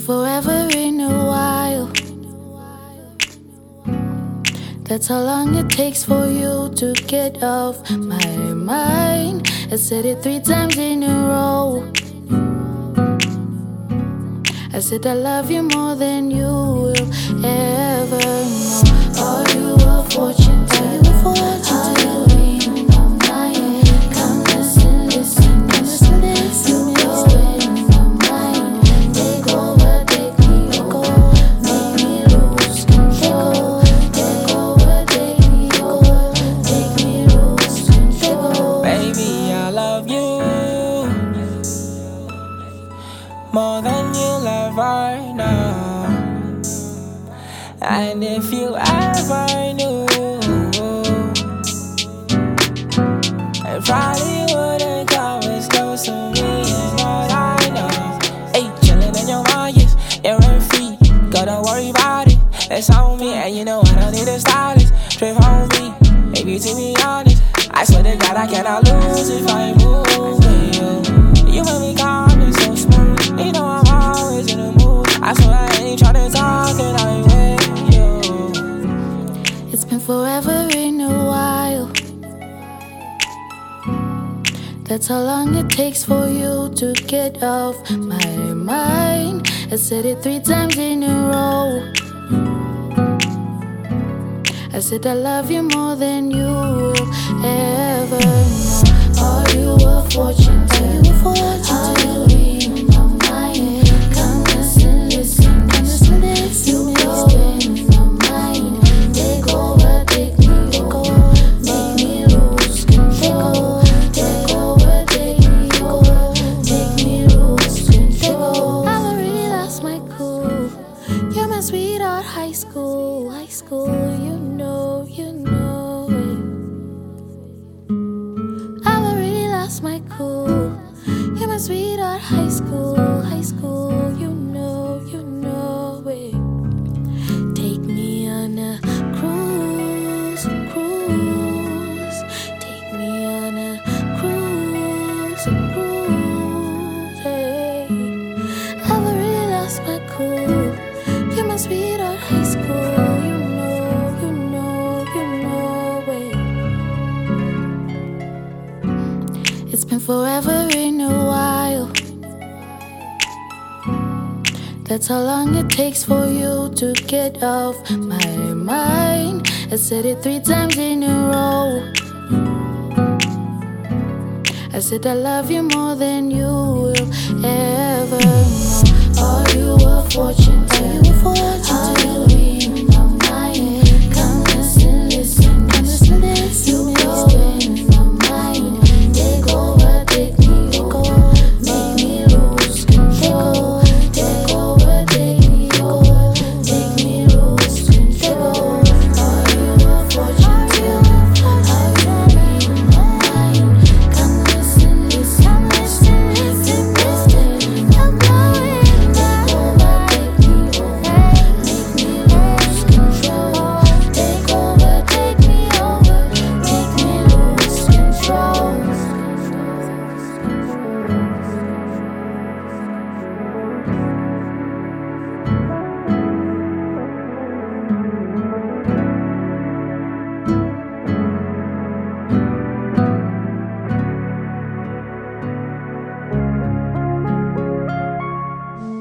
forever in a while. That's how long it takes for you to get off my mind. I said it 3 times in a row. I said I love you more than you will ever know. Are you a fortune teller? Are you in my mind? Come listen, listen, listen, listen. You're in my mind. Take over, take me over, make me lose control. Take over, take me over, make me lose control. Baby, I love you more than you'll ever know. And if you ever knew, it probably wouldn't come as close to me as what I know. Hey, chillin' in your mind, yes, you're free. Gotta worry about it, it's on me. And you know I don't need a stylist, trip on me. Maybe to be honest, I swear to God I cannot lose if I move with you. You make me calm and so smooth. You know I'm always in the mood. I swear I ain't tryna talk and I'm with you. It's been forever in a while. That's how long it takes for you to get off my mind. I said it 3 times in a row. I said I love you more than you will ever know. Are you a fortune teller? Are you in my mind? Come listen, listen, listen, listen. You're in my mind. Take over, take me over, make me lose control. Take over, take me over, make me lose control. I've really lost my cool. You're my sweetheart, high school, high school. You know it. I've really lost my cool. You're my sweetheart, high school, high school. You know it. Take me on a cruise, cruise. Take me on a cruise, cruise. Hey. I've really lost my cool. You're my sweetheart, high school. You know it. It's been forever in a while. That's how long it takes for you to get off my mind. I said it 3 times in a row. I said I love you more than you will ever know. Are you a fortune teller?